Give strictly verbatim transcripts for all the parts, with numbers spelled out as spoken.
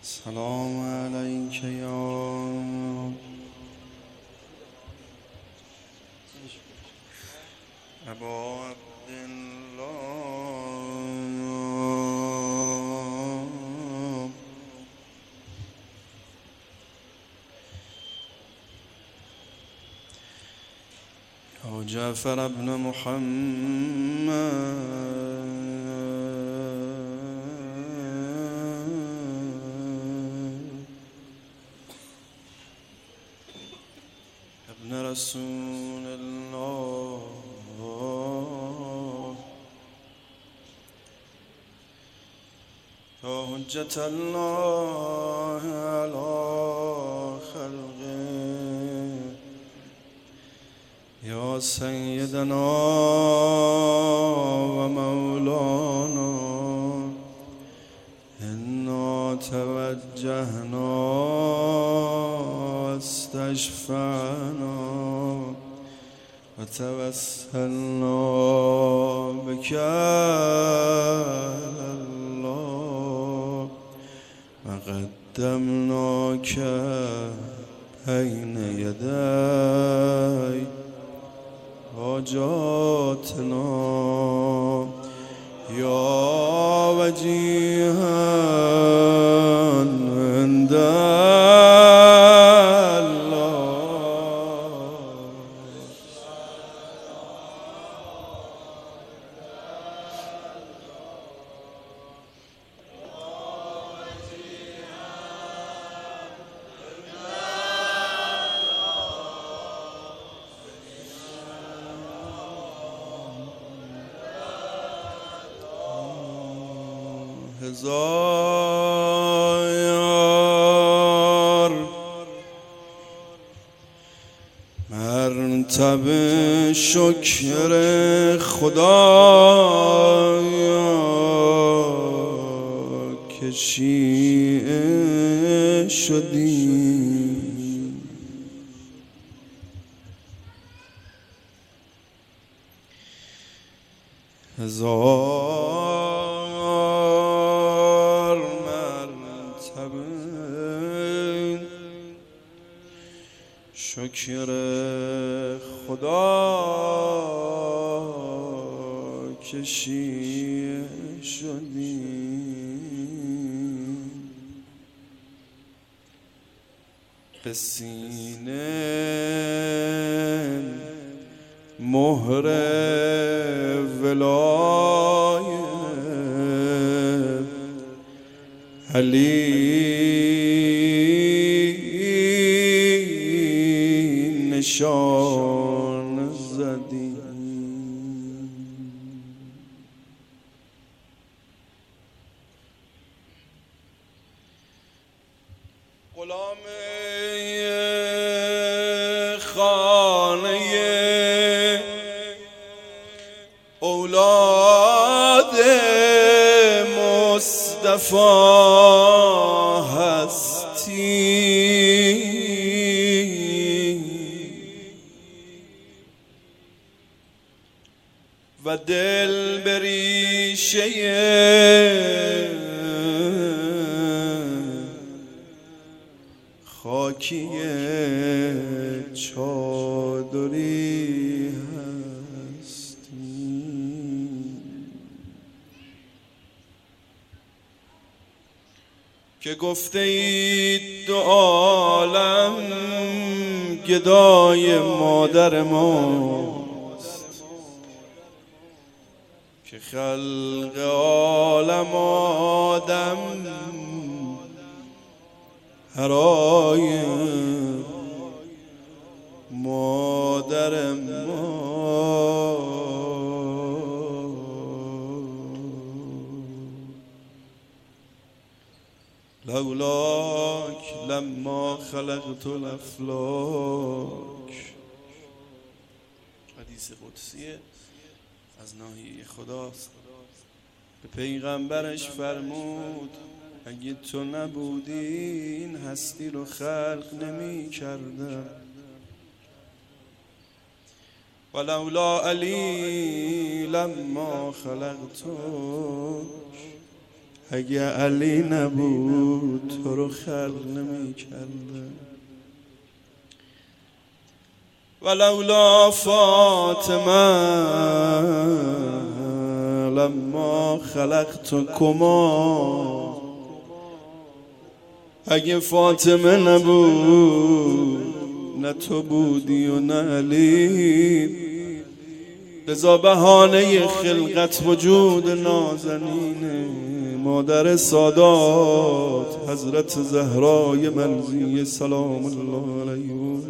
سلام علیک یا ابا عبدالله یا جعفر ابن محمد ابن رسول الله یا حجت الله علی خلقه یا سیدنا و مولانا انا توجهنا استشفعنا و توسلنا بك الله و قدمناك بین یدی حاجاتنا یا وجیها عند هزار مرتبه شکر خدایا که شیعه شدی هزار مرتبه شکر خدا که شیعه شدی به سینه مهر ولایت علی نشان زدی غلام خانه اولاد مصطفی هستی و دل بریشه خاکی چادری هستی که گفته اید دو عالم گدای مادر ماست که خلق عالم آدم هرای مادر ما لولاک لما خلقت الافلاک. حدیث قدسیه از ناحیه خداست. به پیغمبرش فرمود اگه تو نبودی این هستی رو خلق نمی کردم ولولا علی لما خلقتک اگه علی نبود تو رو خلق نمی کردم ولولا فاطمه لما خلقتکما اگه فاطمه نبود نه تو بودی و نه علی لذا بهانه خلقت وجود نازنین مادر سادات حضرت زهرای منزی سلام الله علیه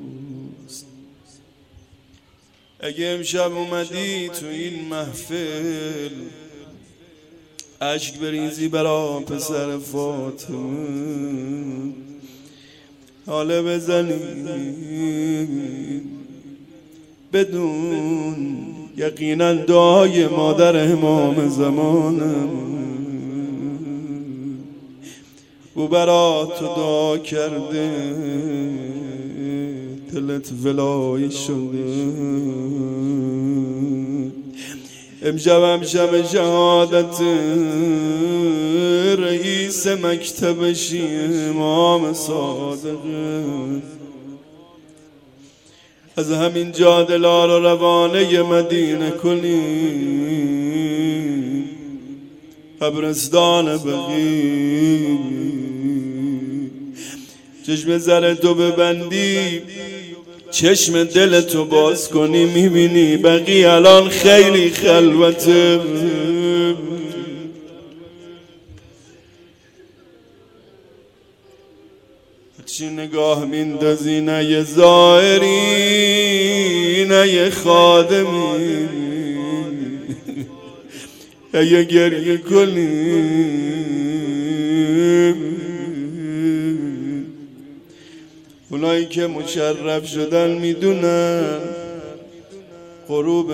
اگه امشب اومدی تو این محفل اشک بریزی برا پسر فاطمه حاله بزنی بدون یقینا دعای مادر امام زمانم او برا تو دعا کرده دلت ولای شده امشب هم شب شهادت رئیس مکتبشی امام صادق از همین جا دلا رو روانه مدینه کنی قبرستان بقیع چشم زر تو ببندی چشم دل تو باز کنی میبینی بقیع الان خیلی خلوته چی نگاه میندازی نه یه زائری نه یه خادمی یه گریه کنی اونایی که مشرف شدن میدونن غروب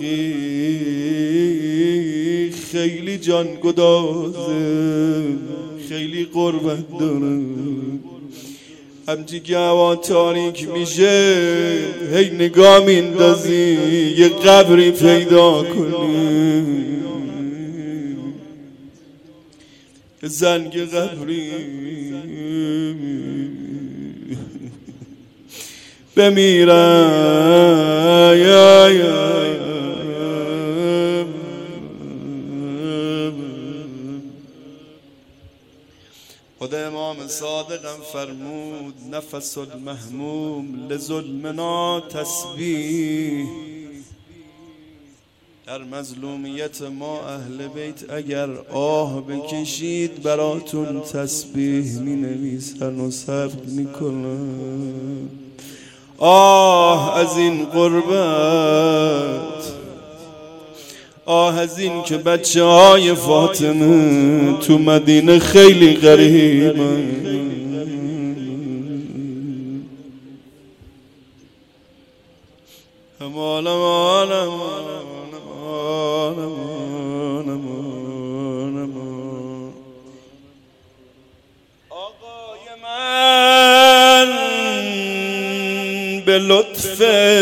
بقیع خیلی جان گدازه خیلی قربت داره همچی که هوا تاریک میشه هی نگاه میندازی یه قبری پیدا کنی زنگ قبری بمیرم یا یا خود امام صادقم فرمود نفس المهموم لظلمنا تسبیح در مظلومیت ما اهل بیت اگر آه بکشید براتون تسبیح می نویسن و ثبت می کنن آه از این غربت آه از این که بچه های فاطمه تو مدینه خیلی غریبن امان امان امان امان امان امان آقای من به لطف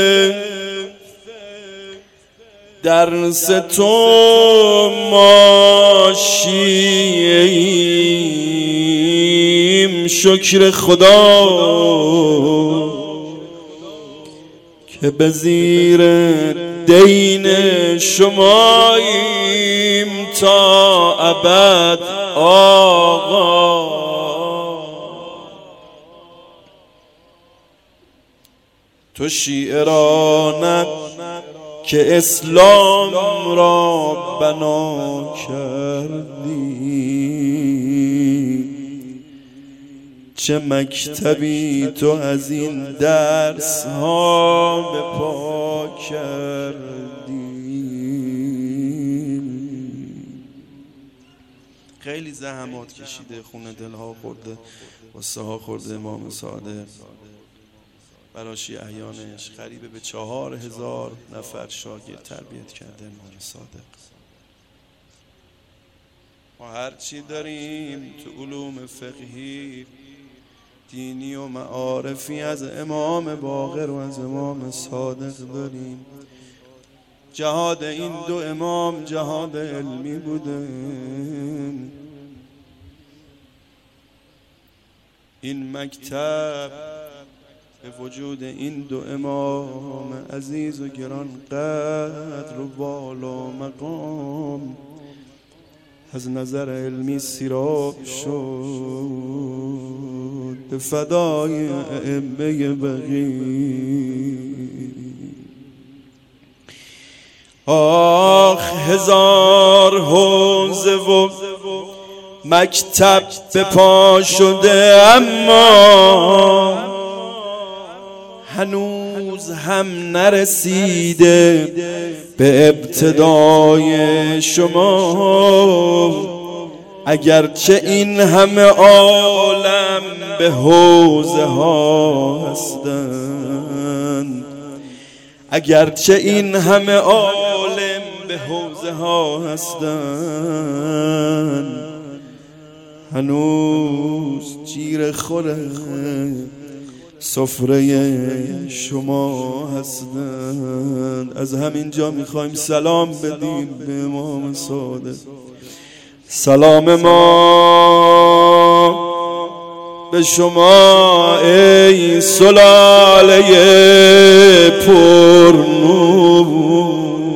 درس تو ما شیعیم شکر خدا که به زیر دین شماییم تا ابد آقا تو شیعه را نه که اسلام را بنا کردی چه مکتبی تو از این درس ها به پا کردی خیلی زحمات کشیده خونه دلها خورده واسه ها خورده امام صادق برای شیعیانش قریب به چهار هزار نفر شاگرد تربیت کرده امام صادق ما هرچی داریم تو علوم فقهی دینی و معارفی از امام باقر و از امام صادق داریم جهاد این دو امام جهاد علمی بوده این مکتب به وجود این دو امام عزیز و گران قدر و بالا مقام از نظر علمی سیراب شد به فدای ائمه بقی. آخ هزار حوزه و مکتب به پا شده، اما هنوز هم نرسیده به ابتدای شما. اگرچه این همه عالم به حوزه ها هستند، اگرچه این همه عالم به حوزه ها هستند، هنوز چیره خوره سفره شما هستند. از همین جا میخوایم سلام بدیم به امام صادق. سلام ما به شما ای سلاله پرنور،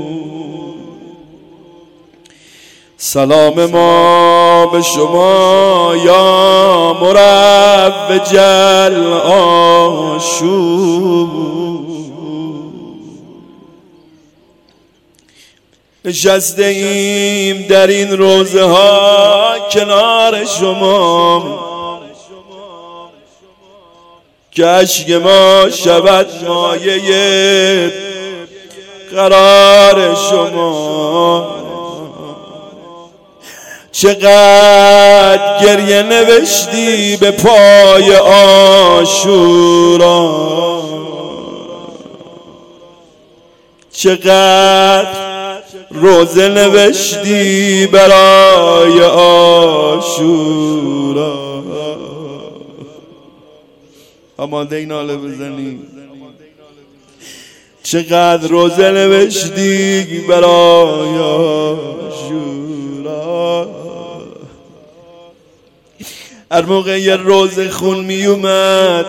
سلام ما به شما یا مروج العاشور. نشسته ایم در این روزه ها کنار شما که اشک ما شود مایه قرار شما. چقدر گریه نوشتی به پای عاشورا، چقدر روزه نوشتی برای عاشورا. آماده این ناله بزنی. چقدر روزه نوشتی برای عاشورا. هر موقع یه روز خون می اومد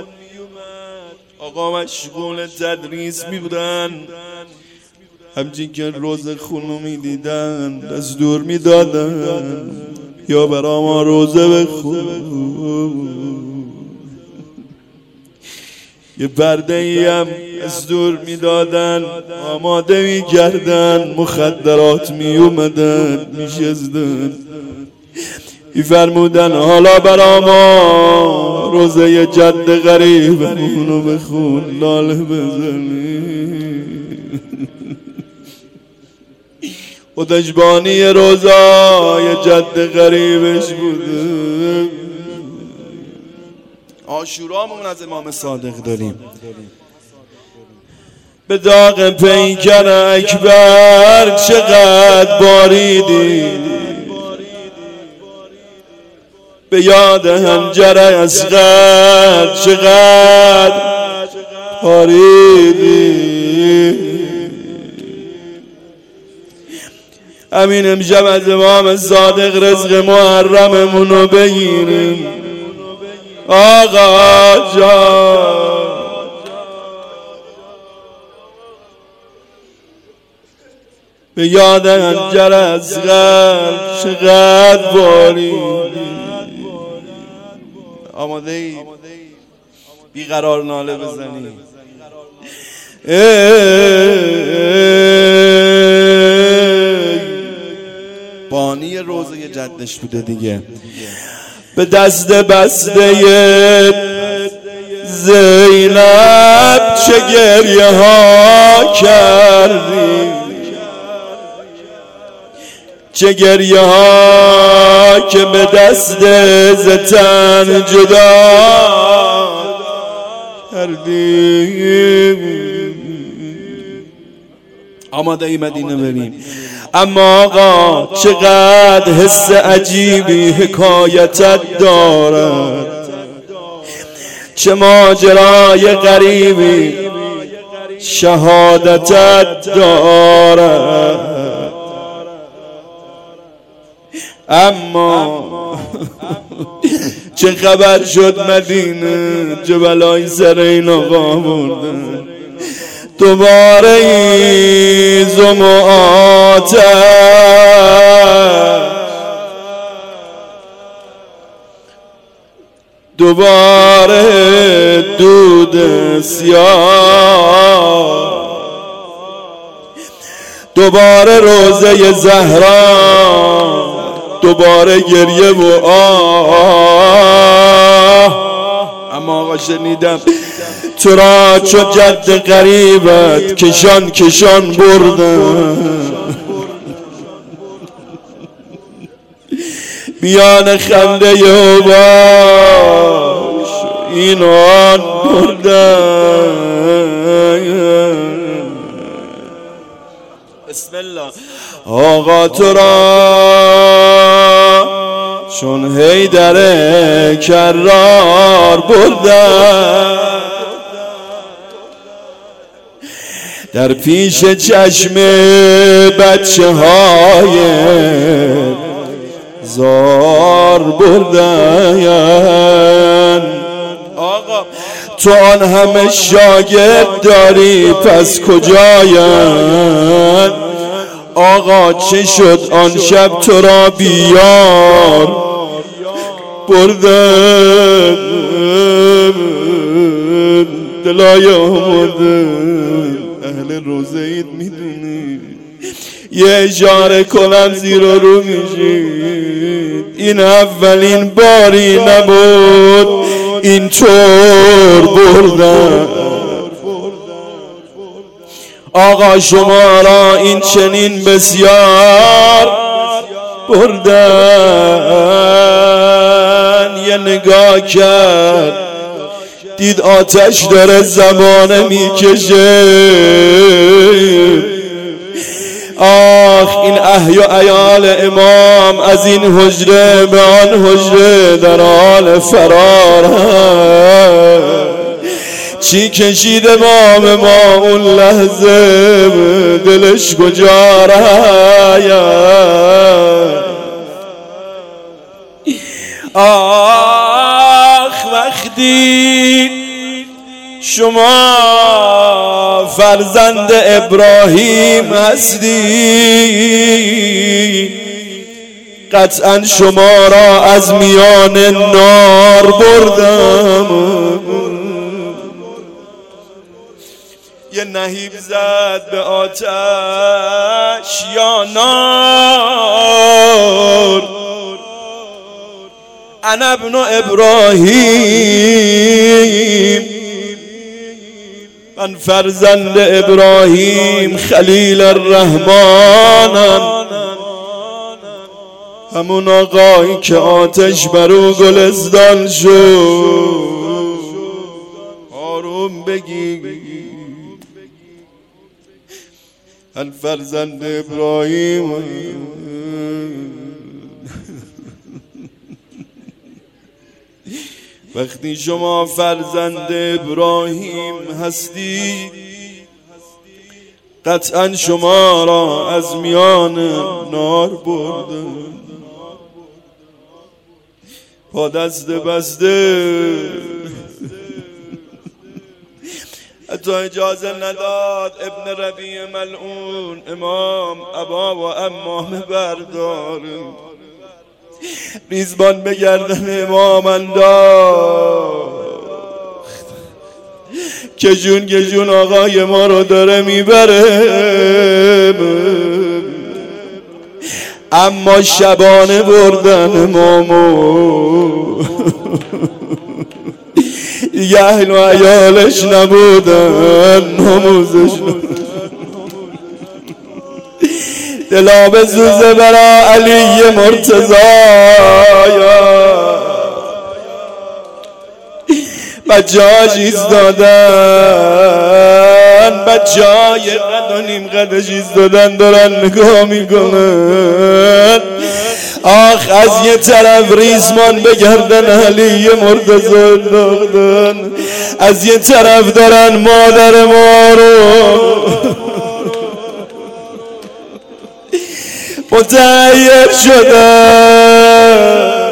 آقا مشغول تدریس می بودن، همچین که روز خونو می دیدن دستور می دادن یا برا ما روزه بخون. یه پرده ای هم دستور می دادن، آماده می کردن، مخدرات می اومدن می شستن، می فرمودن حالا برا ما روزه جد غریبمونو بخون لاله بزنی. خودش بانی روزای جد غریبش بوده. عاشورامون از امام صادق داریم. به داغ پیکر اکبر چقدر باریدی، به یاد هنجر اصغر چقدر باریدی. همین امشب از امام صادق رزق محرممونو بگیریم. آقا جان به یاد هنجر اصغر چقدر باریدی. آماده ای بیقرار ناله بزنی. بانی روزه جدش بوده دیگه. به دست بسته زینب چه گریه ها کردی، چه گریه ها که به دست زتن جدا کردی. آماده ای مدینه بریم. اما آقا چقدر حس عجیبی حکایتت دارد، چه ماجرای غریبی شهادتت دارد. اما چه خبر شد مدینه جبلای سر این آقا بردن دوباره ایزم و آتش دوباره دود سیاه دوباره روزه زهرا دوباره گریه و آه اما آقا شنیدم تو را چو جد غریبت کشان کشان بردن بیان خنده و باش اینان بردن بسم الله آقا تو را چون حیدر کرار بردن در پیش چشم بچه های زار بردن آقا تو آن همه شاگرد داری پس کجاین آقا چه شد آن شب تو را بیار بردن دلای آمدن اهل روزه اید میدونی یه اشاره کنم زیر رو میشید این اولین باری نبود اینطور بردن آقا شما را این چنین بسیار بردن یه نگاه کرد دید آتش داره زبانه میکشه آخ این احیا عیال امام از این حجره به آن حجره در حال فرار چی کشید امام ما اون لحظه دلش کجا راید آخ وقتی شما فرزند ابراهیم هستی قطعا شما را از میان نار بردم یه نهیب زد به آتش یا نار انا ابن ابراهیم من فرزند ابراهیم خلیل الرحمنم همون آقایی که آتش برو گلستان شد آروم بگی من فرزند ابراهیم وقتی شما فرزند ابراهیم هستی قطعا شما را از میان نار بردن پا دست بسته حتی اجازه نداد ابن ربیع ملعون امام ابا و امام بردار ریزبان به گردن امام انداخت که جون که جون آقای ما رو داره میبره اما شبانه بردن امامو دیگه اهل و عیالش نبودن نموزش دلا به زوزه برا علی مرتضی بچه ها چیز دادن بچه های قد و نیم قد چیز دادن دارن نگاه میکنن آخ از یه طرف ریزمان به گردن علی مرتضی انداختن از یه طرف دارن مادر ما رو با متحیر شدم.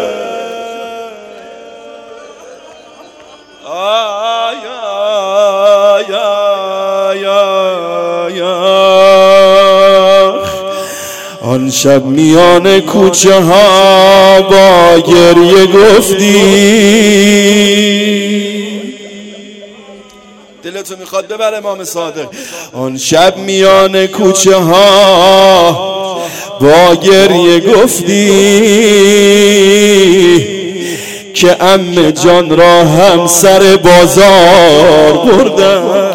آن شب میان کوچه ها با گریه گفتی دلتو میخواد ببر امام صادق. آن شب میان کوچه ها با گریه گفتی که عمه جان را هم سر بازار بردن.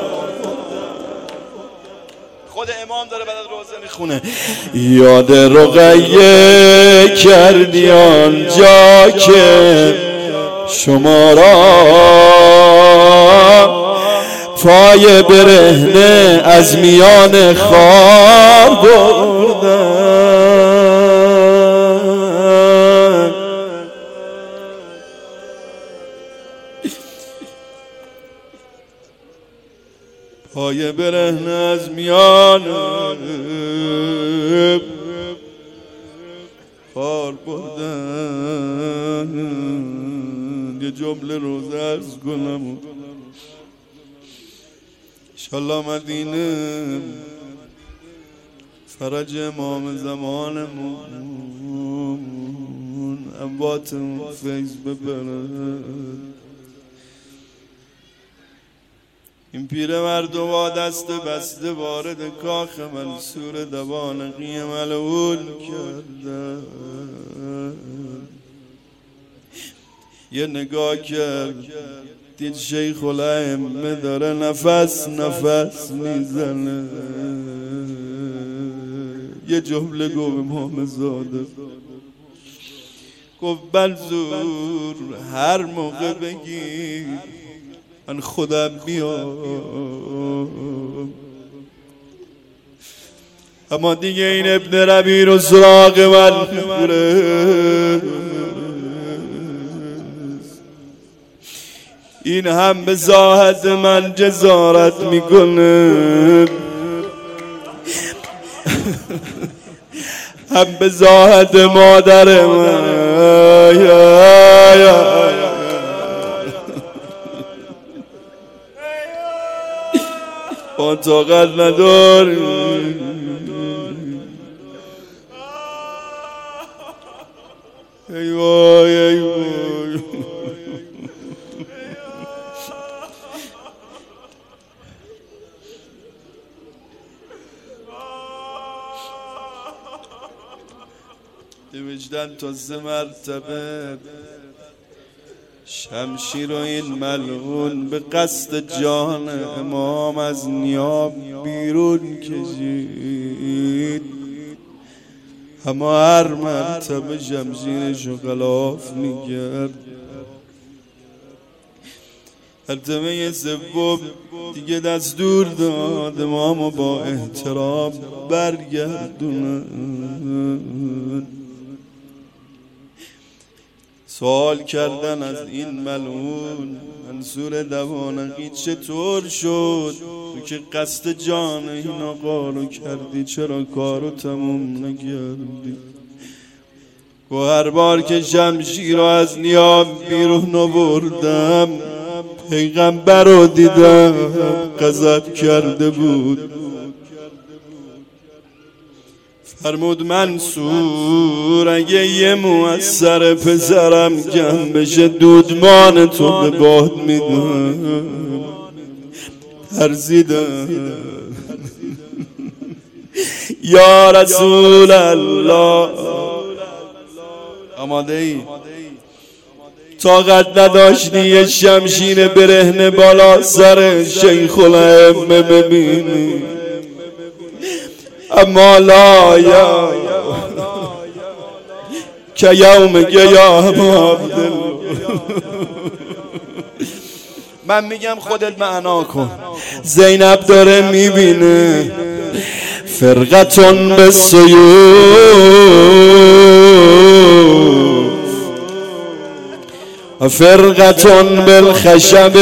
خود امام داره بعد روزه میخونه. یاد رقیه کردی آنجا که شما را پای برهنه از میان خار بردن. پای برهنه از میان خار بردن. یه جمله روزه عرض کنم انشالله مدینه فرج امام زمانمون امواتمون فیض ببرد. این پیر مردم با دست بسته وارد کاخ منصور دوانقی ملعون کردن. یه نگاه کرد دید شیخ الائمه داره نفس نفس میزنه. یه جمله گفت امام زاده، گفت منظور هر موقع بگی من خودم میام. اما دیگه این ابن ربیع رو سراغ من میبره. این هم به زاهد من جزارت میکنه، هم به زاهد مادر من. یا یا با طاقت نداری. ای وای ای وای. وجدان تا سه مرتبه شمشیر و این ملعون به قصد جان امام از نیام بیرون کشید. اما هر مرتبه شمشیرشو غلاف میگرد. مرتبه سوم دیگه دستور داد امامو با احترام برگردونن. سوال کردن از این ملعون منصور دوانقی چطور شد تو که قصد جان این آقا رو کردی، چرا کارو تموم نکردی؟ و هر بار که شمشیر رو از نیام بیرون آوردم پیغمبر رو دیدم غضب کرده بود. فرمود منصور اگه یه مو از سر پسرم کم بشه دودمان تو به باد میدم. ترسیدم یا رسول الله. آماده ای؟ طاقت نداشتی یه شمشیر برهنه بالا سر شیخ الائمه ببینی؟ اما لا یا که یوم گیاه عبدالله. من میگم خودت معنا کن. زینب داره میبینه فرقتون به سیوف فرقتون بالخشب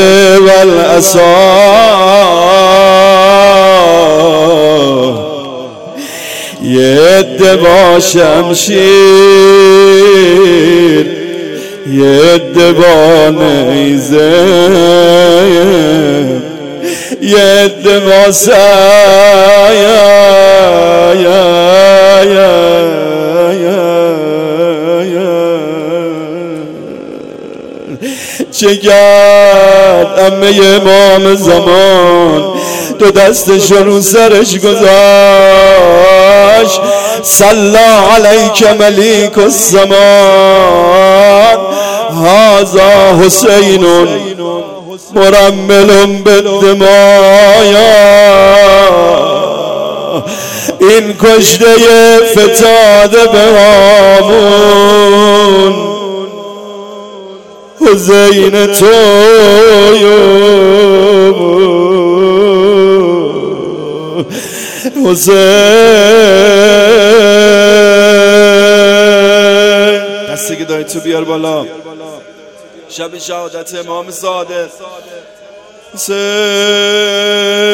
والعصا. یه عده با شمشیر، یه عده با نیزه، یه عده با چه کرد عمه امام زمان؟ دو دستش رو سرش گذاشت، صلی علیک ملیک الزمان، هذا حسین مرمل بالدمایا. این کشته فتاده به هامون، حسین تویو حسین. دستی که داری تو بیار بالا. شب شهادت امام صادق حسین.